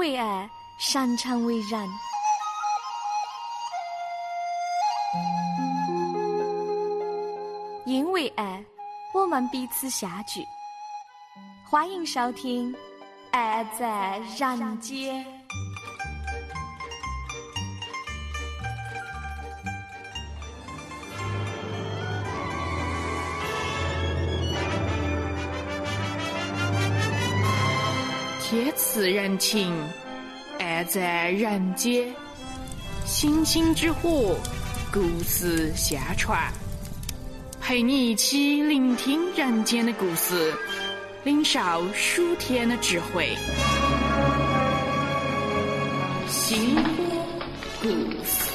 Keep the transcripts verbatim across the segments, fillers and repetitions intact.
为爱，擅长为人。因为爱，我们彼此相聚。欢迎收听《爱在人间》。 天赐人情，爱在人间。星星之火，故事相传。陪你一起聆听人间的故事，领受数天的智慧。星火故事。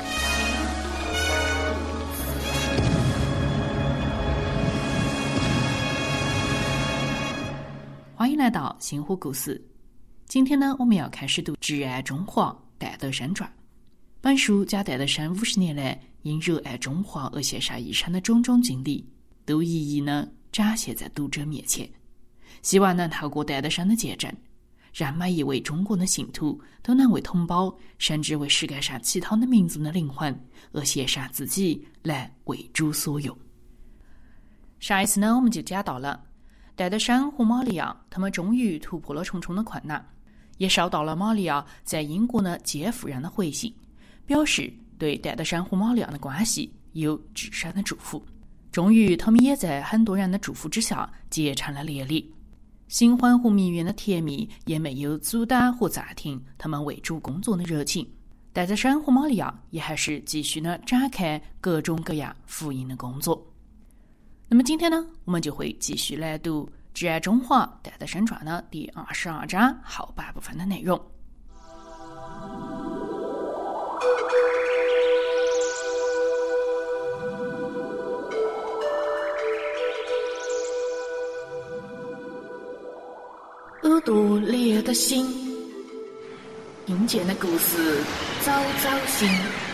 欢迎来到星火故事。今天呢，我们要开始读《挚爱中华戴德生传》。本书将戴德生五十年来因热爱中华而献上一生的种种经历，都一一呢展现在读者面前。希望能透过戴德生的见证，让每一位中国的信徒都能为同胞，甚至为世界上其他的民族的灵魂而献上自己，来为主所用。上一次呢，我们就讲到了戴德生和玛利亚他们终于突破了重重的困难，也收到了玛利亚在英国的接夫人的回信，表示对戴德生和玛利亚的关系有至深的祝福。终于他们也在很多人的祝福之下结成了连理。新欢和蜜月的甜蜜也没有阻挡和暂停他们为主工作的热情。戴德生和玛利亚也还是继续呢展开各种各样福音的工作。那么今天呢，我们就会继续来读《挚爱中华戴德生传》的第二十二章后半部分的内容。耳朵裂的心，听见的故事早早醒，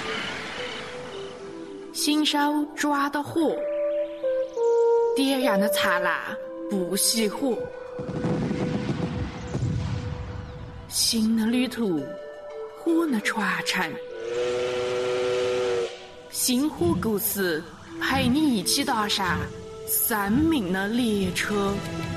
心手抓的火，点燃的灿烂不熄火。心的旅途，火的传承，星火故事陪你一起踏上生命的列车。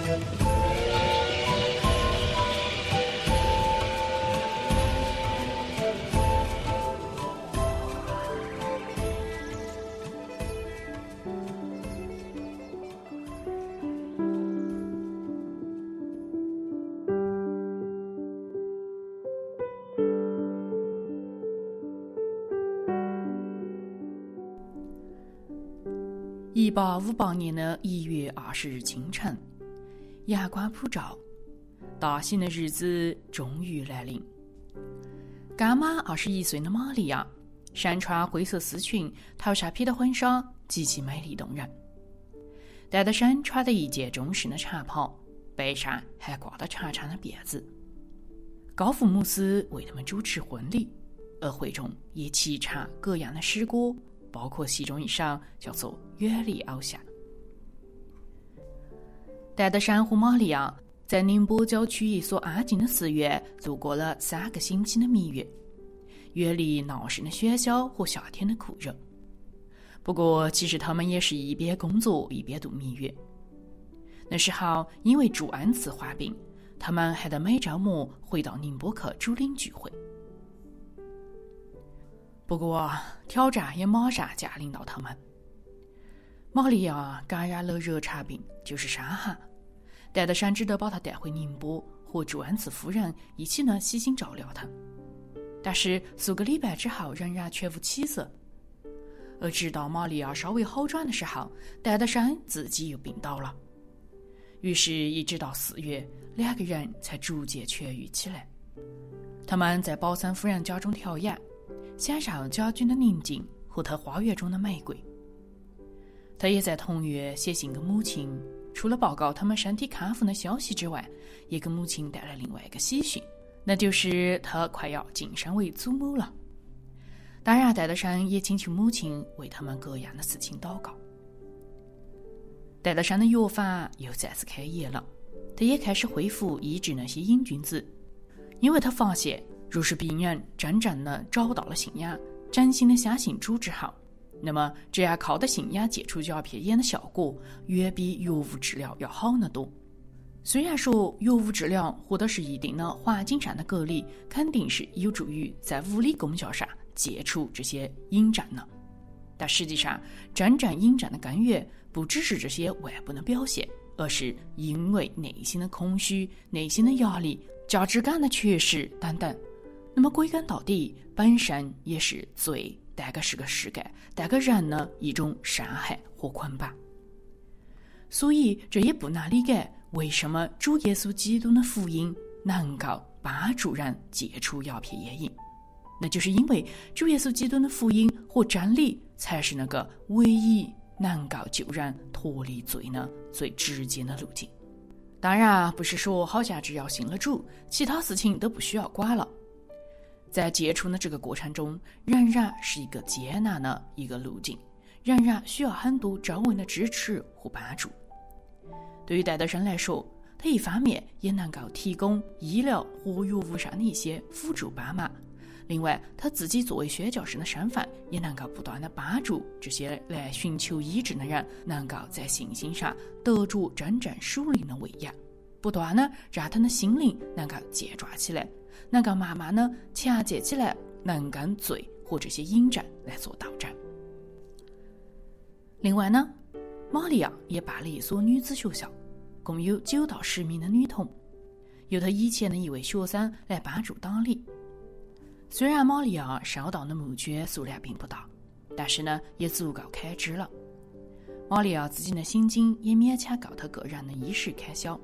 一八五八年的一月二十日清晨，阳光普照，大喜的日子终于来临。刚满二十一岁的玛利亚，身穿灰色丝裙，头上披的婚纱极其美丽动人。戴德生穿的一件中式的长袍，背上还挂着长长的辫子。高福牧师为他们主持婚礼，而会中也齐唱各样的诗歌，包括其中一首叫做《远离偶像》。戴德生和玛利亚在宁波郊区一所安静的寺院度过了三个星期的蜜月，远离闹市的喧嚣和夏天的酷热。不过其实他们也是一边工作一边度蜜月。那时候因为祝恩赐患病，他们还得每周末回到宁波去主领聚会。不过挑战也马上降临到他们。玛利亚感染了热肠病，就是伤寒。戴德生只得把她带回宁波，和祝恩赐夫人一起呢悉心照料她。但是数个礼拜之后仍然全无起色。而直到玛利亚稍微好转的时候，戴德生自己又病倒了。于是一直到四月，两个人才逐渐痊愈起来。他们在保森夫人家中调养，享受家居的宁静和她花园中的玫瑰。他也在同月写信给母亲，除了报告他们身体康复的消息之外，也给母亲带来另外一个喜讯，那就是他快要晋升为祖母了。当然戴德生也请求母亲为他们各样的事情祷告。戴德生的药房又再次开业了，他也开始恢复医治那些瘾君子。 因为他发现，若是病人真正的找到了信仰，真心的相信主之后，那么这样靠的信仰解除鸦片烟的效果，远比药物治疗要好得多。虽然说药物治疗或者是一定的环境上的隔离，肯定是有助于在物理功效上解除这些瘾症的，但实际上，真正瘾症的根源不只是这些外部的表现，而是因为内心的空虚、内心的压力、价值感的缺失等等。那么归根到底，本身也是罪，大概是个世界，带给人的一种伤害和捆绑。所以这也不难理解为什么主耶稣基督的福音能够帮助人解除鸦片烟瘾，那就是因为主耶稣基督的福音和真理才是那个唯一能够救人脱离罪的最直接的路径。当然不是说好像只要信了主，其他事情都不需要管了。在解除的这个过程中，仍然是一个艰难的一个路径，仍然需要很多周围的支持和帮助。对于戴德生来说，他一方面也能够提供医疗和药物上的一些辅助帮忙，另外他自己作为宣教士的身份，也能够不断的帮助这些来寻求医治的人，能够在信心上得着真正属灵的喂养，不断的让他的心灵能够健壮起来，能够慢慢的强健起来，能跟罪和这些瘾症来做斗争。另外呢，玛利亚也办了一所女子学校，共有九到十名的女童，由她以前的一位学生来帮助打理。虽然玛利亚收到的募捐数量并不大，但是呢，也足够开支了。玛利亚自己的薪金也勉强够她个人的衣食开销。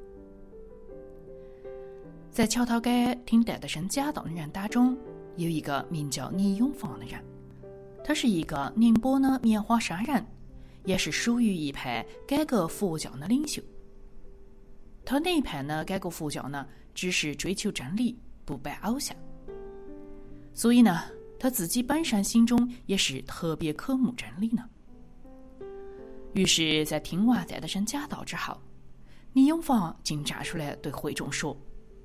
在桥头街听戴德生讲道的人当中，有一个名叫倪永芳的人，他是一个宁波的棉花商人，也是属于一派改革佛教的领袖。他那一派呢，改革佛教呢，只是追求真理，不拜偶像。所以呢，他自己本身心中也是特别渴慕真理呢。于是，在听完戴德生讲道之后，倪永芳竟站出来对会众说：“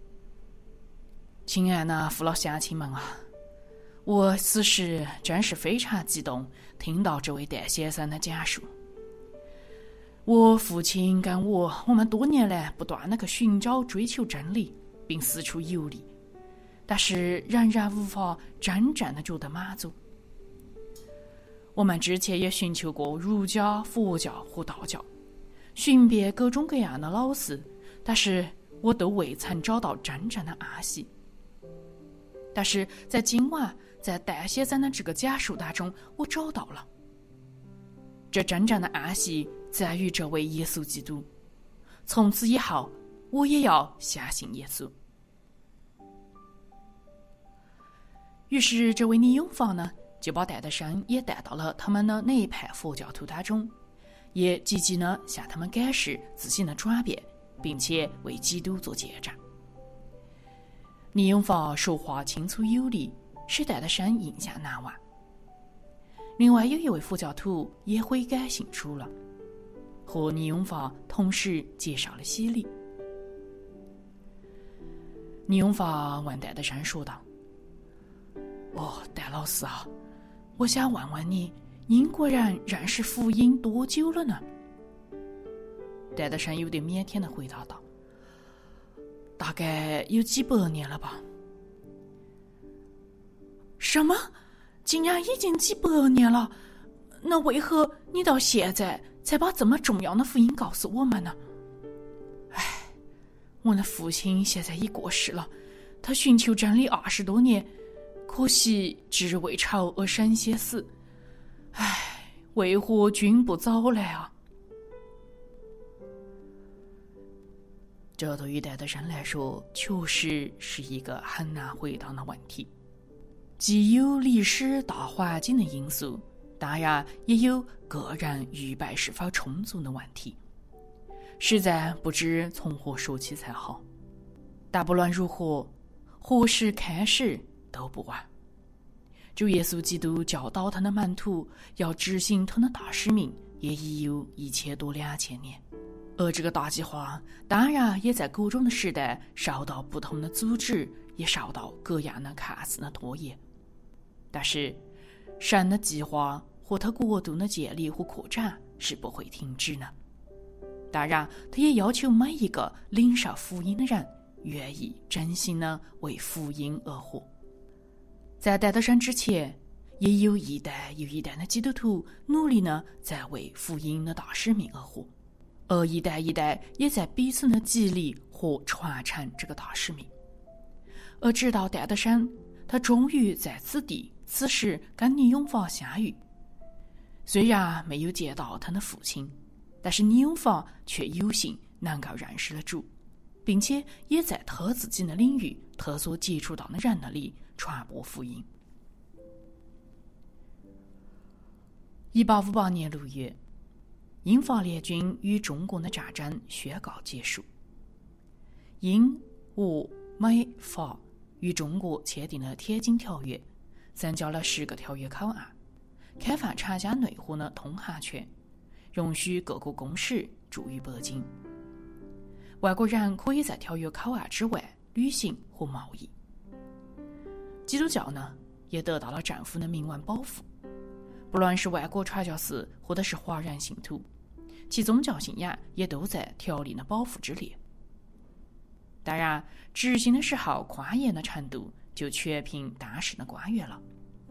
亲爱的父老乡亲们啊，我此时真是非常激动，听到这位戴先生的讲述。我父亲跟我，我们多年来不断的去寻找、追求真理，并四处游历，但是仍然无法真正的觉得满足。我们之前也寻求过儒家、佛教和道教，寻遍各种各样的老师，但是我都未曾找到真正的安息。但是在今晚，在戴先生的这个讲述当中，我找到了。这真正的安息在于这位耶稣基督。从此以后，我也要相信耶稣。”于是这位倪永芳呢，就把戴德生也带到了他们的那一派佛教徒当中，也积极地向他们解释自己的转变，并且为基督做见证。倪永芳说话清楚有力，使戴德生印象难忘。另外有一位佛教徒也悔改信主了，和倪永芳同时接受了洗礼。倪永芳问戴德生说道：“哦，戴老师啊，我想问问你，英国人认识福音多久了呢？”戴德生有点腼腆地回答道：“大概有几百年了吧。”“什么？竟然已经几百年了？那为何你到现在才把这么重要的福音告诉我们呢？”“唉，我的父亲现在已过世了，他寻求真理二十多年，可惜只为仇而身先死。唉，为何君不早来啊？”这对于戴德生来说，确实是一个很难回答的问题。既有历史大环境的因素，当然也有个人预备是否充足的问题，实在不知从何说起才好。但不论如何，何时开始都不晚。主耶稣基督教导他的门徒要执行他的大使命，也已有一千多两千年。 而这个大计划当然也在各种的时代受到不同的组织，也受到各样的看似的拖延。但是神的计划和他国度的建立和扩展是不会停止的。当然他也要求每一个领受福音的人愿意真心的为福音而活。在戴德生之前，也有一代又一代的基督徒努力呢在为福音的大使命而活，而一代一代也在彼此的激励和传承这个大使命。而直到戴德生，他终于在此地此时跟倪永发相遇。虽然没有见到他的父亲，但是倪永发却有幸能够认识了主，并且也在他自己的领域他所接触到的人那里传播福音。一八五八年六月，英法联军与中国的战争宣告结束。英、俄、美、法与中国签订了天津条约，增加了十个条约口岸，开放长江内河的通航权，容许各国公使驻于北京。外国人可以在条约口岸之外旅行和贸易。基督教呢，也得到了政府的明文保护，不论是外国传教士或者是华人信徒，其宗教信仰也都在条例的保护之列。当然，执行的时候宽严的程度就全凭当时的官员了。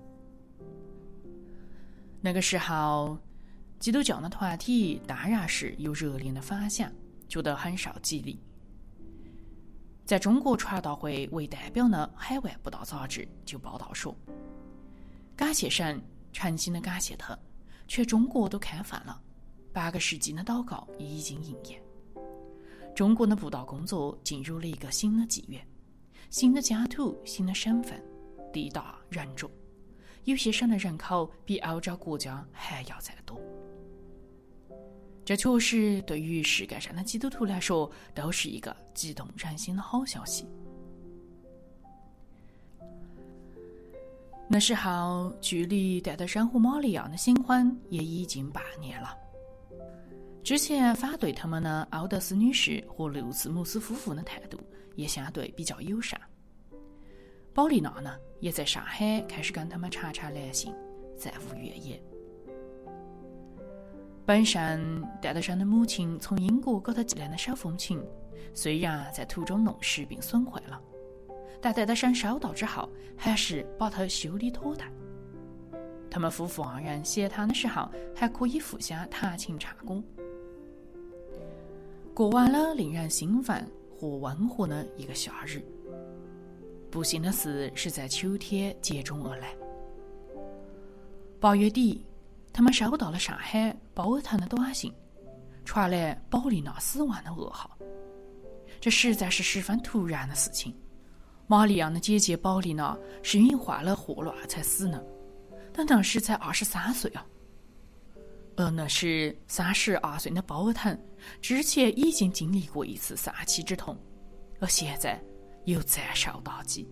那个时候，基督教的团体当然是有热烈的反响，觉得很受激励。在中国传道会为代表的海外布道杂志就报道说，感谢神，诚心的感谢他，全中国都开放了，八个世纪的祷告已经应验。中国的布道工作进入了一个新的纪元，新的家土，新的身份，地大人众，有些省的人口比欧洲国家还要再多。这确实对于世界上的基督徒来说都是一个激动人心的好消息。那时候距离戴德生和玛利亚的新婚也已经半年了。之前反对他们的欧德斯女士和路茨姆斯夫妇的态度也相对比较友善。保利娜呢，也在上海开始跟他们常常来信，再无怨言。本身戴德生的母亲从英国给他寄来的手风琴，虽然在途中弄湿并损坏了，但戴德生收到之后还是把它修理妥当。他们夫妇二人闲谈的时候还可以互相弹琴唱歌，过完了令人兴奋和温和的一个夏日。不幸的事是在秋天接踵而来。八月底，他们收到了上海包尔腾的短信，传来保利娜死亡的噩耗。这实在是十分突然的事情。玛利亚的姐姐保利娜是因患了霍乱才死的，但当时才二十三岁啊。而那时三十二岁的包尔腾之前已经经历过一次丧妻之痛，而现在又再受打击。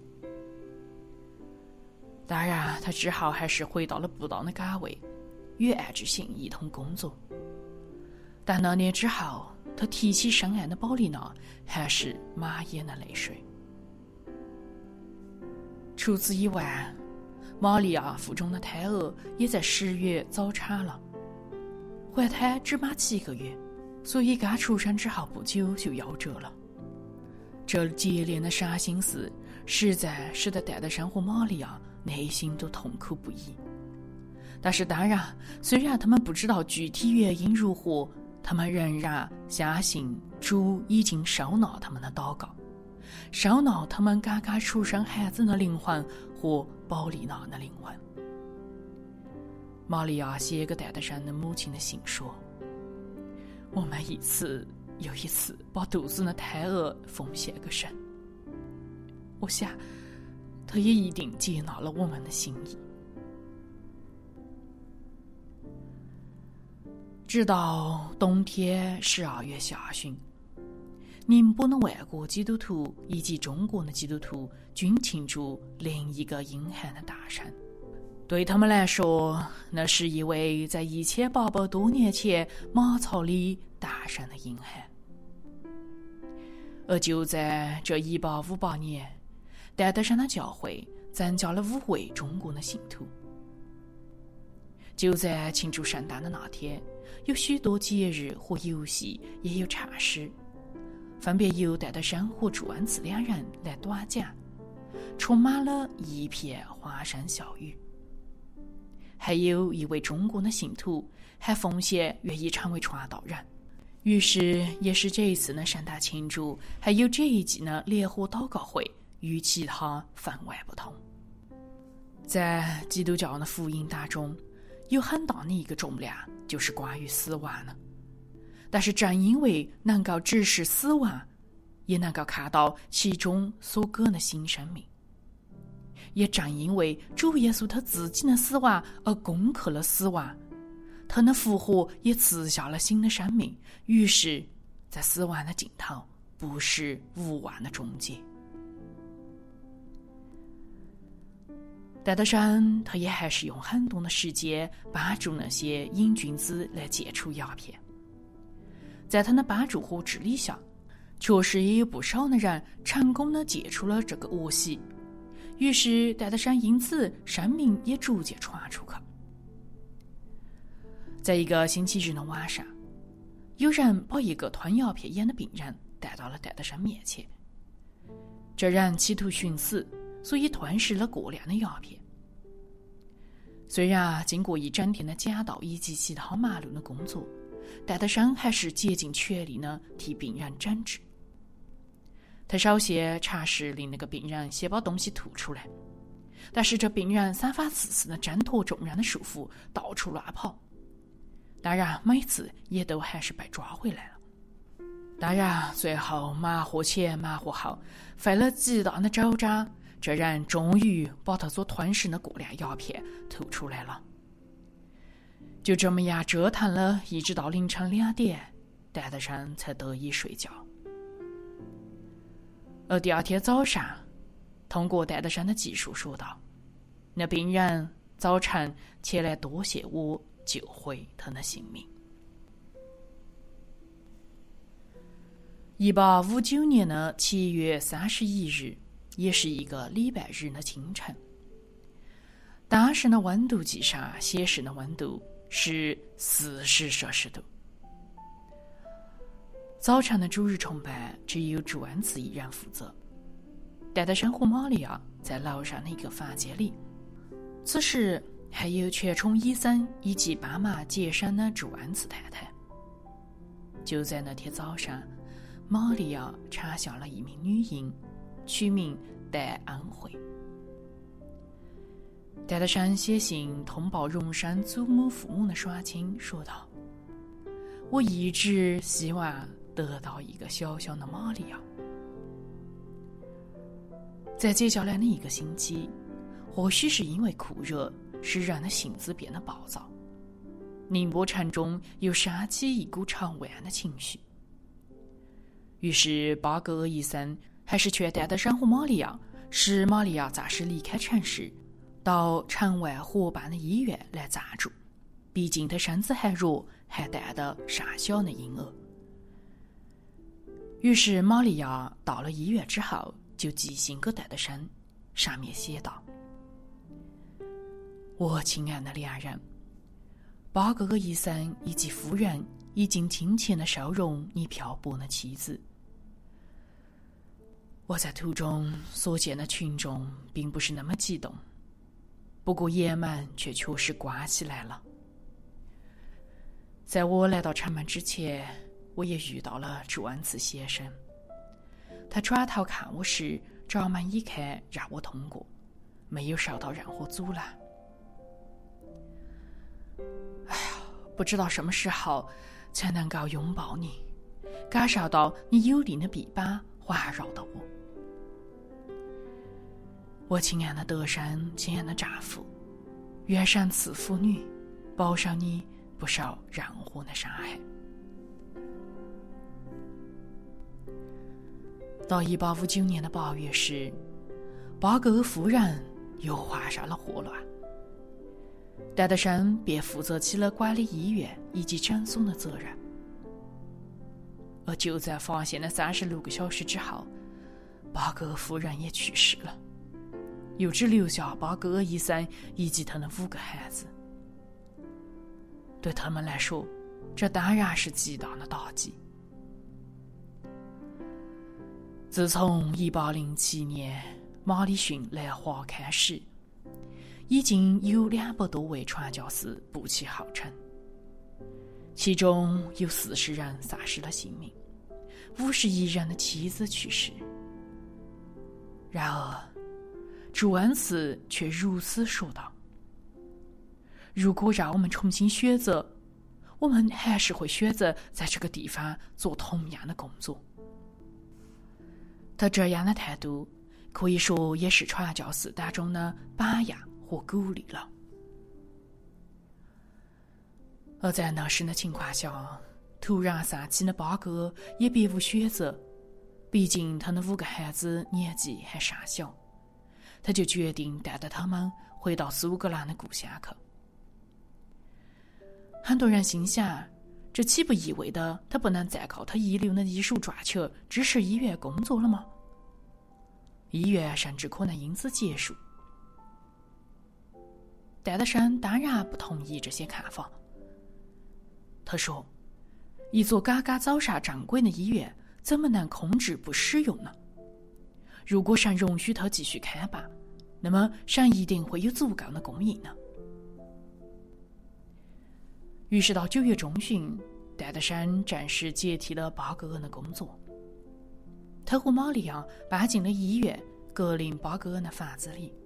当然，他之后还是回到了布道的岗位，与爱之信一同工作。但那年之后，他提起深爱的保利娜，还是满眼的泪水。除此以外，玛利亚腹中的胎儿也在十月早产了。怀胎只满七个月，所以刚出生之后不久就夭折了。这接连的伤心事实在使得戴德生和玛利亚内心都痛苦不已。但是当然，虽然他们不知道具体原因如何，他们仍然相信主已经收纳他们的祷告，收纳他们刚刚出生孩子的灵魂和保利娜的灵魂。玛利亚写给戴德生的母亲的信说，我们一次又一次把肚子的胎儿奉献给神，我想他也一定接纳了我们的心意。直到冬天十二月下旬，宁波的外国基督徒以及中国的基督徒均庆祝另一个阴寒的大山。对他们来说，那是一位在一千八百多年前马槽里诞山的阴寒。而就在这一八五八年，戴德生的教会增加了五位中国的信徒。就在庆祝圣诞的那天，有许多节日和游戏，也有茶事，分别由戴德生和朱安慈两人来短讲，充满了一片欢声笑语。还有一位中国的信徒还奉献愿意成为传道人，于是也是这一次的圣诞庆祝，还有这一季的联合祷告会与其他分外不同。在基督教的福音当中，有很大的一个重量就是关于死亡的，但是正因为能够直视死亡，也能够看到其中所隔的新生命，也正因为主耶稣他自己的死亡而攻克了死亡，他的复活也赐下了新的生命，于是在死亡的尽头不是无望的终结。戴德生他也还是用很多的时间帮助那些瘾君子来戒除鸦片，在他的帮助和治理下，确实也有不少的人成功的戒除了这个恶习，于是戴德生因此生命也逐渐传出去。在一个星期日的晚上，有人把一个吞鸦片烟的病人带到了戴德生面前。这人企图寻死，所以吞噬了过量的鸦片。虽然经过一整天的讲道以及其他忙碌的工作，戴德生还是竭尽全力呢替病人诊治。他首先尝试令那个病人先把东西吐出来，但是这病人三番四次的挣脱众人的束缚，到处乱跑，当然每次也都还是被抓回来了。当然最后忙活前忙活后，费了极大的周章，这人终于把他所吞噬的过量鸦片吐出来了。就这么样折腾了一直到凌晨两点，戴德生才得以睡觉。而第二天早上，通过戴德生的技术说道，那病人早晨前来多谢我救回他的性命。一八五九年的七月三十一日，也是一个礼拜日的清晨。当时的温度计上显示的温度是四十摄氏度。早晨的主日崇拜只有朱安慈一人负责。戴德生和玛利亚在楼上的一个房间里，此时还有全冲医生以及帮忙接生的朱安慈太太。就在那天早上，玛利亚产下了一名女婴，取名戴安慧。戴德生写信通报荣升祖母父母的双亲，说道：我一直希望得到一个小小的玛利亚。在接下来的一个星期，或许是因为酷热使人的性子变得暴躁，宁波城中又升起一股长万的情绪。于是巴格尔医生还是劝戴德生和玛利亚，使玛利亚暂时离开城市，到城外伙伴的医院来暂住，毕竟他身子还弱，还带着尚小的婴儿。于是玛利亚到了医院之后，就寄信给戴德生，上面写道：我亲爱的两人，巴格尔医生以及夫人已经亲切地收容你漂泊的妻子。我在途中所见的群众并不是那么激动，不过眼门却确实关起来了。在我来到城门之前，我也遇到了朱安慈先生。他转头看我时，闸门一开，让我通过，没有受到任何阻拦。哎呀，不知道什么时候才能够拥抱你，感受到你有力的臂膀环绕着我。我亲爱的德生，亲爱的丈夫，愿神赐福你，保守你不受任何的伤害。到一八五九年的八月时，巴格尔夫人又患上了霍乱，戴德生便负责起了管理医院以及诊所的责任。 而就在发现了三十六个小时之后，巴格尔夫人也去世了，又只留下巴格尔医生以及他的五个孩子。对他们来说，这当然是极大的打击。自从一八零七年马里逊来华开始，已经有两百多位传教士步其后尘，其中有四十人丧失了性命，五十一人的妻子去世。然而主恩赐却如此说道：如果让我们重新选择，我们还是会选择在这个地方做同样的工作。他这样的态度可以说也是传教士当中的榜样和鼓励了。而在那时的情况下，突然丧妻的巴格尔也别无选择，毕竟他的五个孩子年纪还尚小，他就决定带着他们回到苏格兰的故乡去。很多人心想，这岂不意味着他不能再靠他遗留的艺术追求支持医院工作了吗？医院甚至可能因此结束。戴德生当然不同意这些看法。他说，一座刚刚走上正轨的医院怎么能控制不使用呢？如果神容许他继续开办，那么神一定会有足够的供应呢。于是到九月中旬，戴德生正式接替了巴格尔的工作。他和玛利亚搬进了医院格林巴格尔的房子里。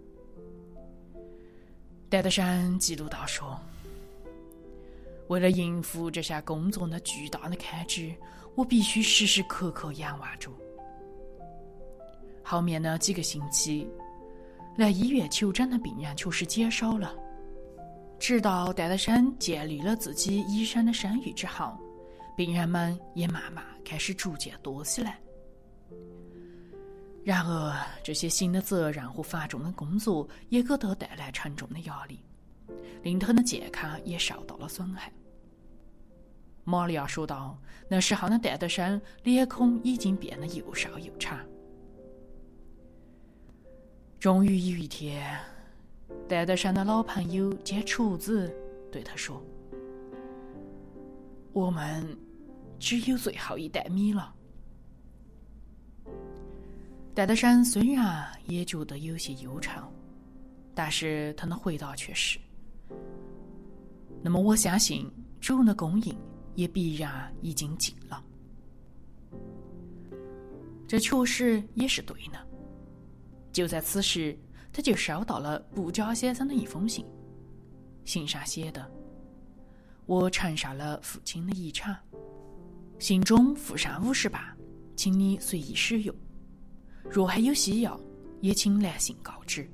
戴德生记录道说，为了应付这项工作的巨大的开支，我必须时时刻刻仰望着。后面的几个星期，来医院求诊的病人确实减少了。直到戴德生建立了自己医生的声誉之后，病人们也慢慢开始逐渐多起来。然而，这些新的责任和繁重的工作也给他带来沉重的压力，令他的健康也受到了损害。玛利亚说道，那时候的戴德生脸孔已经变得又瘦又长。终于有一天，戴德生的老朋友兼厨子对他说，我们只有最后一袋米了。戴德生虽然也觉得有些忧愁，但是他的回答却是，那么我相信主的供应也必然已经尽了。这确实也是对的。就在此时，他就收到了布加先生的一封信，信上写的，我承受了父亲的遗产，信中附上五十磅，请你随意使用，若还有需要，也请来信告知。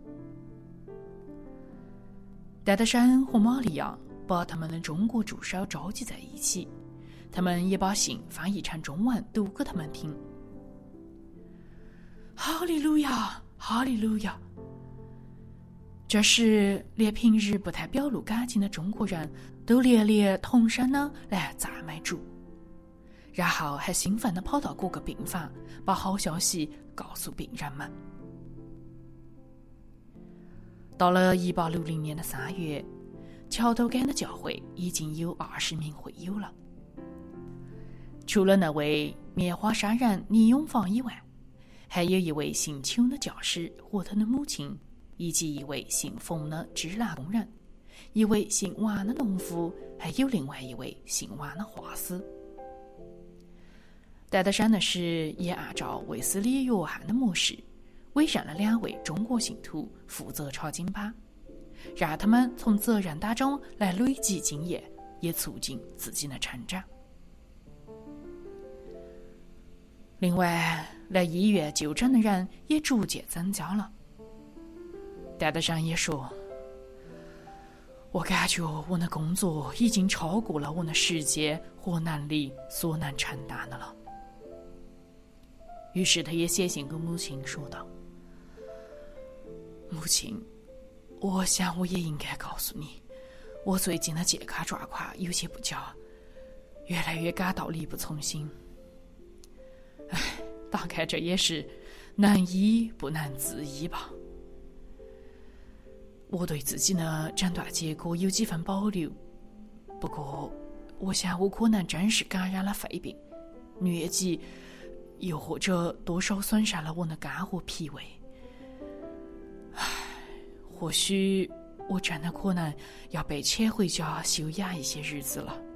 戴德生和玛利亚把他们的中国助手召集在一起，他们也把信翻译成中文读给他们听。哈利路亚，哈利路亚！这时，连平日不太表露感情的中国人都连连同声的来赞美主，然后还兴奋地跑到各个病房，把好消息告诉病人们。到了一八六零年的三月，桥头港的教会已经有二十名会友了。除了那位棉花商人倪永芳以外，还有一位姓邱的教师和他的母亲，以及一位姓冯的织蜡工人，一位姓王的农夫，还有另外一位姓王的画师。戴德生的是也按照卫斯理约翰的模式，委任了两位中国信徒负责查经班，让他们从责任当中来累积经验，也促进自己的成长。另外，来医院就诊的人也逐渐增加了。戴德生也说，我感觉我的工作已经超过了我的时间和能力所能承担的了。于是他也写信给母亲说道，母亲，我想我也应该告诉你，我最近的健康状况有些不佳，越来越感到力不从心。 大概这也是难医不难自医吧。我对自己的诊断结果有几分保留，不过我想我可能真是感染了肺病、疟疾，又或者多少损伤了我的肝和脾胃。唉，或许我真的可能要被遣回家休养一些日子了。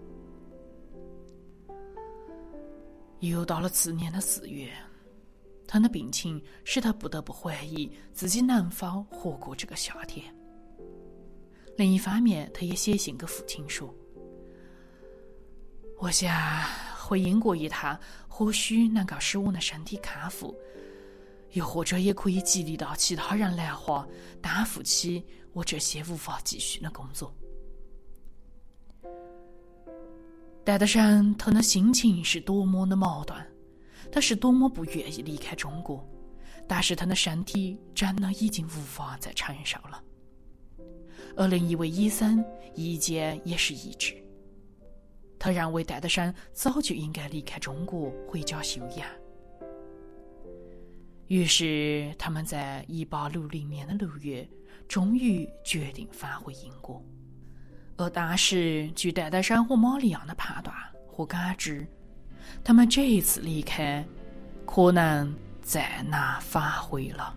又到了次年的四月，他的病情使他不得不怀疑自己能否活过这个夏天。另一方面，他也写信给父亲说：“我想回英国一趟，或许能够使我的身体康复，又或者也可以激励到其他人来华，担负起我这些无法继续的工作。”戴德生他的心情是多么的矛盾，他是多么不愿意离开中国，但是他的身体真的已经无法再承受了。而另一位医生意见也是一致，他认为戴德生早就应该离开中国回家休养。于是他们在一八六零年的六月终于决定返回英国。而当时据戴德生和玛利亚的判断和感知，他们这一次离开可能再难返回了。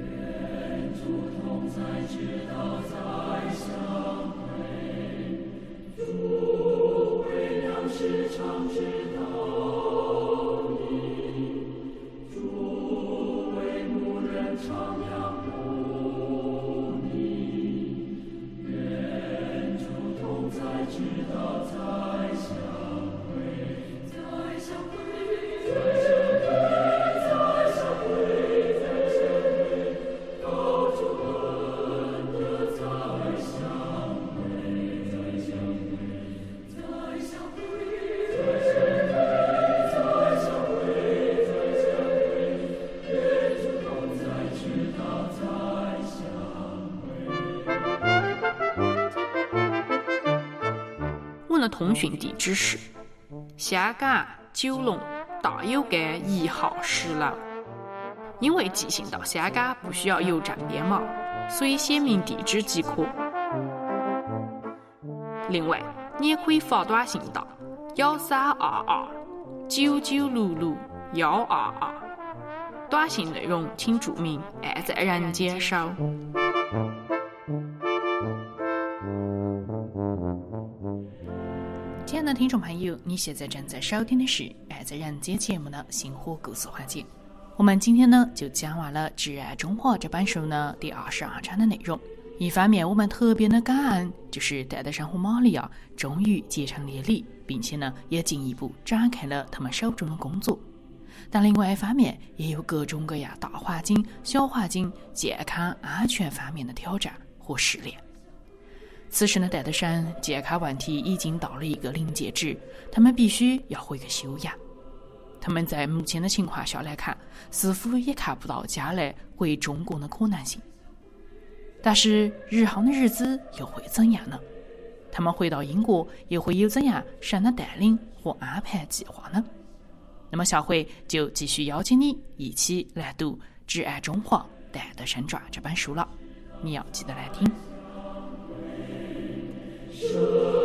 通讯地址是香港九龙大有街一号十楼。因为寄信到香港不需要邮政编码，所以写明地址即可。另外，你也可以发短信到幺三二二九九六六幺二二，短信内容请注明“爱在人间收”。亲爱的听众朋友，你现在正在收听的是《爱在人间》节目的星火故事环节。我们今天呢就讲完了《挚爱中华》这本书呢第二十二章的内容。一方面，我们特别的感恩，就是戴德生和玛利亚终于结成连理，并且呢也进一步展开了他们手中的工作。但另外一方面，也有各种各样大环境、小环境、健康、安全方面的挑战和试炼。此时的戴德生健康问题已经到了一个临界值，他们必须要回去休养。他们在目前的情况下来看，似乎也看不到将来回中国的可能性。但是日后的日子又会怎样呢？他们回到英国又会有怎样神的带领和安排计划呢？那么下回就继续邀请你一起来读《挚爱中华戴德生传》这本书了，你要记得来听。